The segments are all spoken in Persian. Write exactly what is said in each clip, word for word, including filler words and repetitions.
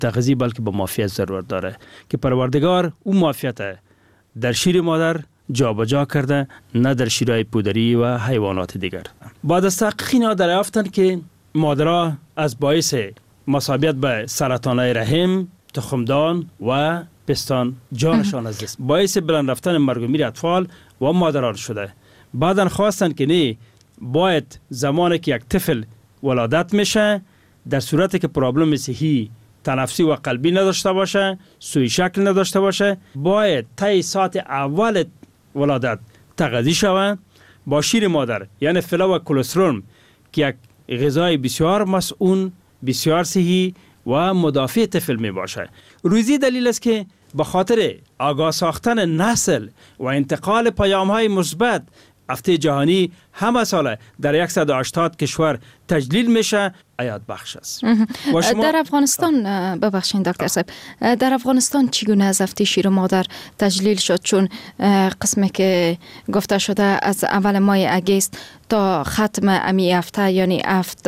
تغذیه بلکه به معافیت ضرورت داره که پروردگار اون معافیت در شیر مادر جابجا کرده، نه در شیرهای پودری و حیوانات دیگر. بعد از تحقیق اینا دریافتند که مادرها از باعث مصابیت به سرطانهای رحم، تخمدان و پستان جانشان از دست، باعث بلند رفتن مرگ و میر اطفال و مادران شده. بعدن خواستند که نه، باید زمانی که یک طفل ولادت میشه در صورتی که پرابلم صحی تنفسی و قلبی نداشته باشه، سوی شکل نداشته باشه، باید طی ساعت اول ولادت تغذیه شود با شیر مادر، یعنی فلا و کلسترول که یک غذای بسیار مسئول، بسیار صحی و مدافع طفل می باشه. روزی دلیل است که به خاطر آگاه ساختن نسل و انتقال پیام های مثبت هفته جهانی همه ساله در صد و هشتاد کشور تجلیل میشه، حیات بخش است. در افغانستان ببخشید دکتر صاحب، در افغانستان چگونه از هفته شیر مادر تجلیل شد؟ چون قسمی که گفته شده از اول ماه اگست تا ختم امی هفته، یعنی هفت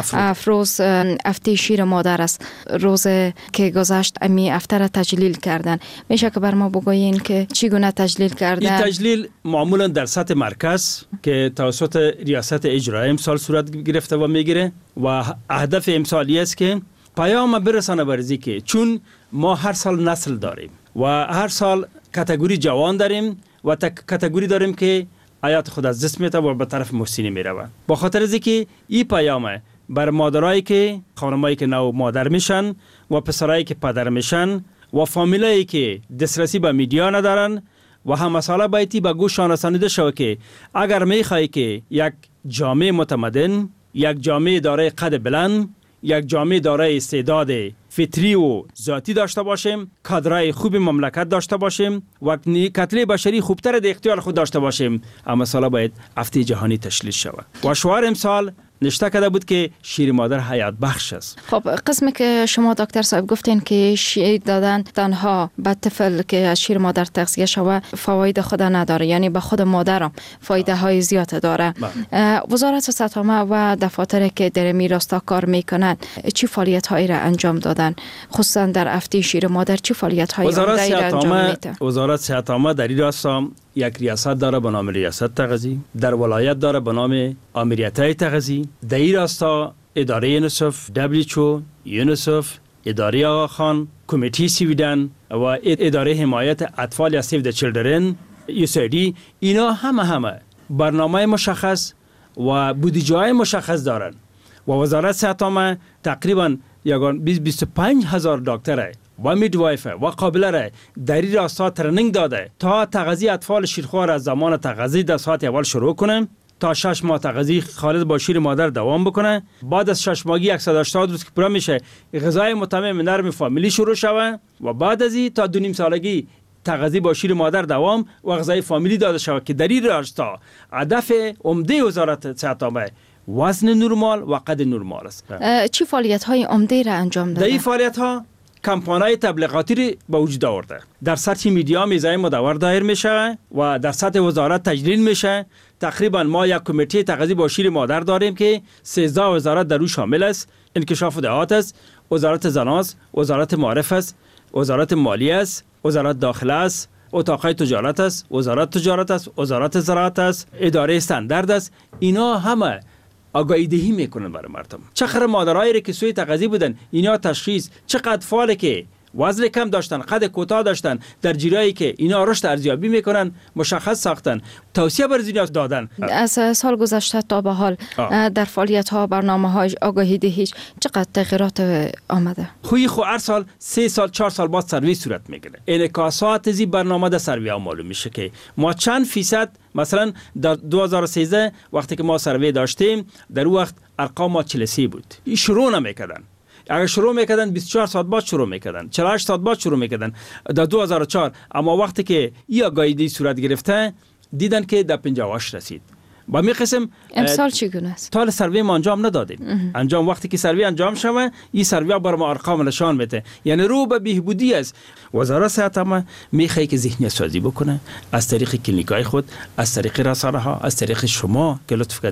افروز هفته شیر مادر است، روز که گذشت امی هفته را تجلیل کردن. میشه که بر ما بگویین که چگونه تجلیل کردن؟ این تجلیل معمولا در سطح مرکز که توسط ریاست اجرایی امسال صورت گرفته و میگیره و هدف امسالی است که پیام برسانه برزی که چون ما هر سال نسل داریم و هر سال کاتگوری جوان داریم و کاتگوری داریم که حیات خود از دست میده و به طرف محسنی میروه. با خاطر از اینکه این پیام بر مادرایی که خانمایی که نو مادر میشن و پسرایی که پدر میشن و فامیلایی که دسترسی به میدیا ندارن و هم مسئله بایدی به گوششان رسانیده شود که اگر میخوای که یک جامعه متمدن، یک جامعه دارای قد بلند، یک جامعه دارای استعداد فطری و ذاتی داشته باشیم، کادرای خوب مملکت داشته باشیم و کتله بشری خوبتر در اختیار خود داشته باشیم، اما مسئله باید هفته جهانی تشلیل شود. و شعار امسال نشته کرده بود که شیر مادر حیات بخش است. خب قسمی که شما دکتر صاحب گفتین که شیر دادن تنها به طفل که از شیر مادر تغذیه شود فواید خود نداره، یعنی به خود مادرم فایده های زیاد داره. وزارت صحت عامه و دفاتر که در می راستا کار میکنند چی فعالیت هایی را انجام دادن، خصوصا در هفته شیر مادر چی فعالیت هایی را انجام میده؟ وزارت صحت عامه در این راستا یک ریاست داره به نام ریاست تغذیه، در ولایت داره به نام آمریتای تغذیه، در این راستا اداره یونیسف، دبلیو یونیسف، اداره آقا خان، کمیتی سویدن و اداره حمایت اطفال یا سیو د چیلدرن یو سی دی، اینا همه همه برنامه مشخص و بودجه مشخص دارن و وزارت صحت عامه تقریبا یگان بیست تا بیست و پنج هزار دکتر و میدوایف و قابله را در این راستا ترنینگ داده تا تغذیه اطفال شیرخوار از زمان تغذیه در ساعت اول شروع کنه تا شش ماه تغذیه خالص با شیر مادر دوام بکنه. بعد از شش ماهگی صد و هشتاد روز که پورا میشه غذای متمم نرم فامیلی شروع شوه و بعد از این تا دو نیم سالگی تغذیه با شیر مادر دوام و غذای فامیلی داده شود که در این راستا هدف عمده وزارت صحت عامه وزن نرمال و قد نرمال است. چی فعالیت های عمده را انجام داده؟ در این فعالیت ها کمپانای تبلیغاتی را به وجود آورده. در سطح میدیا میزای مدور دایر میشه و در سطح وزارت تجلیل میشه. تقریبا ما یک کمیته تغذیه با شیر مادر داریم که سیزده وزارت در او شامل است. انکشاف دهات است، وزارت زنان است، وزارت معارف است، وزارت مالیه است، وزارت داخله است، اتاقای تجارت است، وزارت تجارت است، وزارت زراعت است، اداره استاندارد است. اینا همه آگاهی دهی میکنن برای مردم. چقدر مادرایی که سوی تغذیه بودن، اینا تشخیص، چقدر اطفالی که وزن کم داشتن، قد کوتاه داشتن، در جیرایی که اینا رشد ارزیابی میکنن مشخص ساختن، توصیه بر زینا دادن. از سال گذشته تا به حال آه. در فعالیت ها، برنامه های آگاهی دهیش چقدر تغییرات آمده؟ خوی خو هر سال سه سال چهار سال بعد سروی صورت میگیره. انعکاسات زی برنامه در سروی ها معلوم میشه که ما چند فیصد، مثلا در دو هزار و سیزده وقتی که ما سروی داشتیم در اون وقت ارقام ما چهل و سه بود. این شروع نمیکردن. اگر شروع میکردن بیست و چهار ساعت بعد شروع میکردن، چهل و هشت ساعت بعد شروع میکردن در دو هزار و چهار. اما وقتی که این آگاهی صورت گرفته دیدن که در پنجاه و هشت رسید. با می قسم امسال چگونه است؟ تا سروی ما انجام ندادیم. انجام وقتی که سروی انجام شوه این سروی بر ما ارقام نشان میده، یعنی رو به بهبودی است. وزارت صحت عامه میخواد که ذهنیت سازی بکنه از طریق کلینیکای خود، از طریق رسانه ها، از طریق شما که لطف کردین.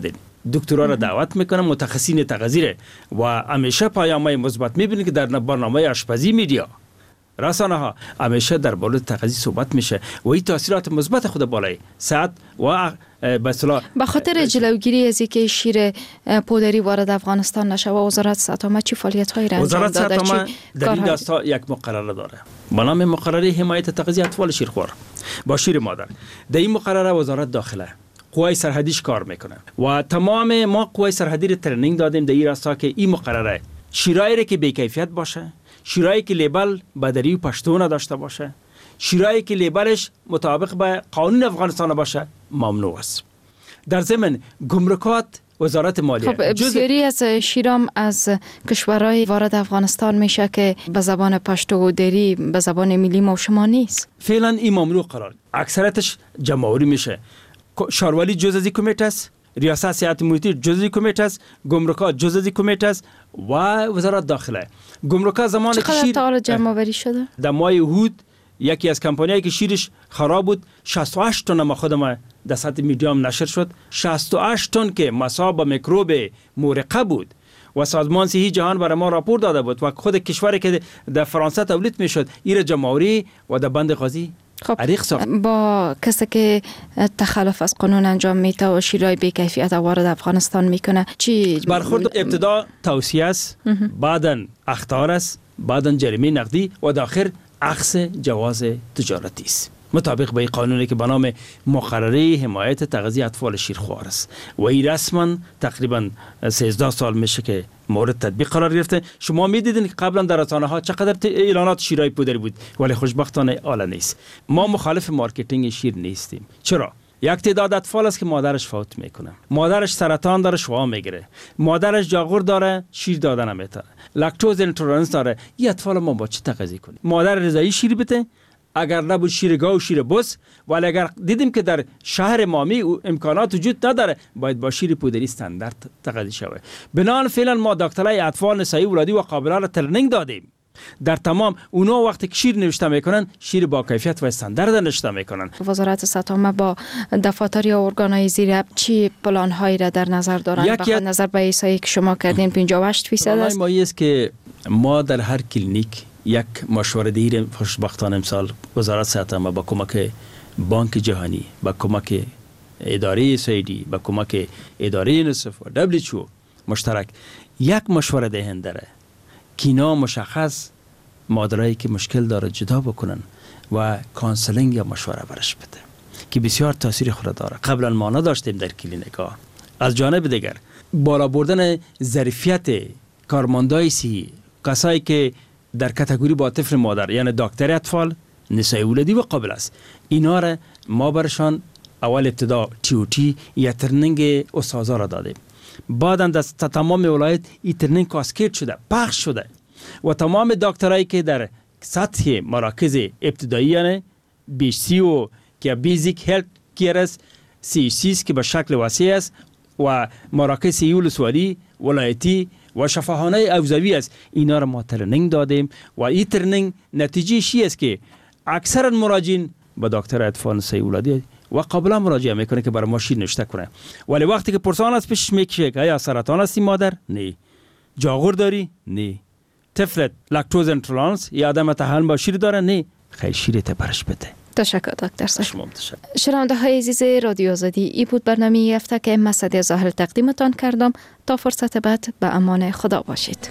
دکترا را دعوت میکنم، متخصصین تغذیه و همیشه پیام‌های مثبت میبینید که در برنامه آشپزی میدیا رسانه ها همیشه در مورد تغذیه صحبت میشه و این تاثیرات مثبت خود بالای صحت و به اصطلاح به خاطر جلوگیری از اینکه شیر پودری وارد افغانستان نشه و وزارت صحت عامه چی فعالیت هایی را انجام داده؟ وزارت صحت عامه در این دستا یک مقرره داره با نام مقرره حمایت تغذیه اطفال شیرخوار با شیر مادر. در این مقرره وزارت داخله قوای سرحدیش کار میکنه و تمام ما قوای سرحدی را ترنینگ دادیم در این راستا که این مقرره شیرایی که بی کیفیت باشه، شیرایی که لیبل بدری و پشتو داشته باشه، شیرایی که لیبلش مطابق به قانون افغانستان باشه ممنوع است. در ضمن گمرکات وزارت مالیه خب بسیاری از شیرام از کشورهای وارد افغانستان میشه که به زبان پشتو و دری به زبان ملی ما و شما نیست. فعلا این ممنوع قرار، اکثرتش جمهوری میشه. شاروالی جز از این کمیته است، ریاست سیاحت محیطی جز از این کمیته است، گمرکات جز از این کمیته است و وزارت داخله. گمرکات زمان که شیر چقدر تا جمع آوری شده؟ در ماه احود یکی از کمپانیایی که شیرش خراب بود شصت و هشت تن ما خودم در سطح میدیام نشر شد، شصت و هشت تن که مصاب میکروب مورقه بود و سازمان صحی جهان برای ما راپور داده بود و خود کشوری که در فرانسه تولید میشد ایره جمهوری و در بند قاضی خب با کسی که تخلف از قانون انجام میده و شیرای بی کیفیت وارد افغانستان میکنه چی برخورد؟ ابتدا توصیه است، بعداً اخطار است، بعداً جریمه نقدی و داخل اخذ جواز تجارتی است مطابق به قانونی که به نام مقرره حمایت تغذیه اطفال شیرخوار است و این رسما تقریبا سیزده سال میشه که مورد تطبیق قرار گرفته. شما میدیدین که قبلا در رسانه ها چقدر اعلانات شیرای پودری بود ولی خوشبختانه حالا نیست. ما مخالف مارکتینگ شیر نیستیم. چرا؟ یک تعداد اطفال است که مادرش فوت میکنه، مادرش سرطان داره شوا میگیره، مادرش جاغور داره شیر دادن نمیتونه، لاکتوز اینتولرنس داره. این اطفال ما با چی تغذیه کنیم؟ مادر رضایی شیر بده، اگر نبود شیر گاو و شیر بز، ولی اگر دیدیم که در شهر مامی امکانات وجود نداره باید با شیر پودری استاندارد تغذیه شود. بنابراین فعلا ما دکترای اطفال نسایی ولادی و قابله را ترنینگ دادیم در تمام اونا وقتی که شیر نوشته میکنن شیر با کیفیت و استاندارد نوشته میکنن. وزارت صحت عامه با دفاتر یا ارگانهای زیر چی پلان هایی را در نظر دارن؟ به نظر به ایسایی که شما کردین پنجاه و هشت فیصد است. ما است که ما در هر کلینیک یک مشوره دیر خوشبختانه امسال وزارت صحت عامه با کمک بانک جهانی، با کمک اداره سعیدی، با کمک اداره یونیسف و دبلیو او مشترک یک مشوره دهنده داره که اینا مشخص مادرایی که مشکل داره جدا بکنن و کانسلینگ یا مشوره برش بده که بسیار تاثیر خود داره. قبلا ما نداشتیم در کلینیکا. از جانب دیگر بالا بردن ظرفیت کارمندای صحی، کسایی که در کاتگوری با طفل مادر یعنی دکتر اطفال، نسای ولادی و قابل است، اینا را ما برشان اول ابتدا تی او تی یا ترنینگ استاذا را دادیم. بعداً در تمام ولایت این ترنینگ کاسکید شده، پخش شده و تمام دکترایی که در سطح مراکز ابتدایی یعنی بی سی او که بیزیک هلت کیر است، سی سیز که به شکل وسیع است و مراکز سیول سوالی ولایتی و شفاخانه اوزوی است، اینا را ما ترنینگ دادیم و این ترنینگ نتیجه شی است که اکثر مراجعین به دکتر اطفال نسایی ولادی و قابلا مراجعه میکنه که برای ما شیر نوشته کنه. ولی وقتی که پرسان از پیش میکشه که آیا سرطان هستی مادر؟ نه. جاغور داری؟ نه. طفلت لاکتوز اینتولرنس یا آدم تحمل با شیر داره؟ نه. خیلی شیرت برش بده. تشکر دکتر صاحب. شنونده های عزیز رادیو آزادی، ای بود برنامه این هفته که مسعود ظاهر تقدیمتان کردم. تا فرصت بعد به امان خدا باشید.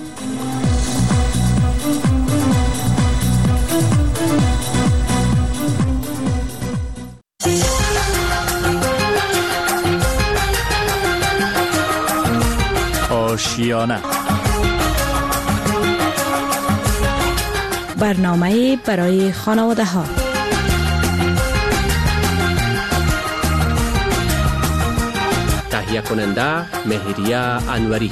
آشیانه برنامه برای خانواده ها. تهیه کننده مهریه انوری.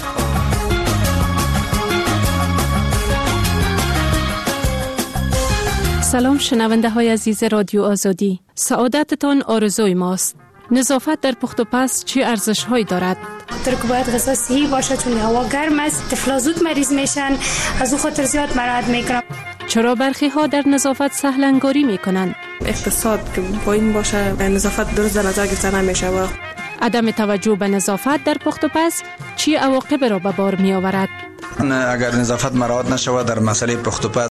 سلام شنونده های عزیز رادیو آزادی، سعادتتان آرزوی ماست. نظافت در پخت و پز چه ارزش هایی دارد؟ ترک باید غذا صحی باشه چون هوا گرم است، طفلا زود مریض میشن، از او خاطر زیاد مراعات میکنم. چرا برخی ها در نظافت سهل انگاری میکنن؟ اقتصاد که پایین باشه نظافت درست در نظر گرفته نمیشه و عدم توجه به نظافت در پخت و پز چی عواقب را به بار می آورد؟ اگر نظافت مراعات نشود در مسئله پخت و پز